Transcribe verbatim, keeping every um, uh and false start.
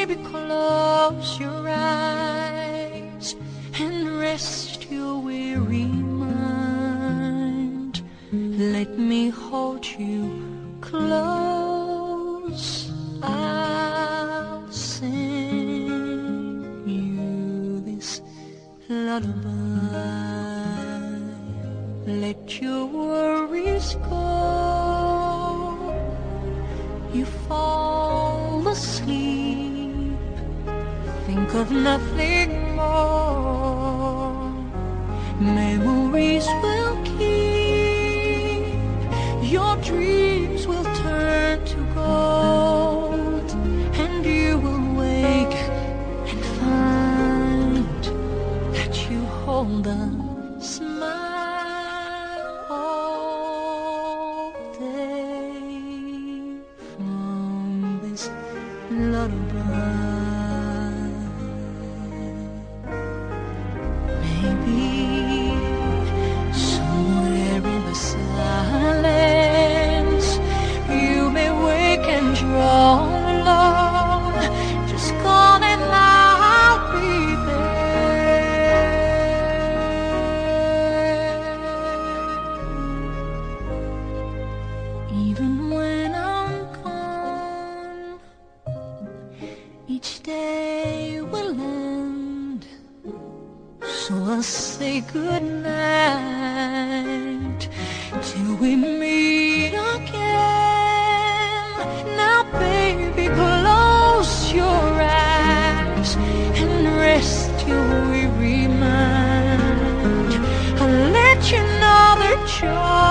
baby, close your eyes and rest your weary mind. Let me hold you close. I'll sing you this lullaby. Let your worries go. You fall asleep, think of nothing more. Memories will keep, your dreams will turn to gold, and you will wake and find that you hold a smile all day from this lullaby. Maybe somewhere in the silence you may wake and draw alone. Just call and I'll be there. Even when I'm gone, each day will end. So I'll say good night till we meet again. Now baby, close your eyes and rest your weary mind. I'll let you know that you're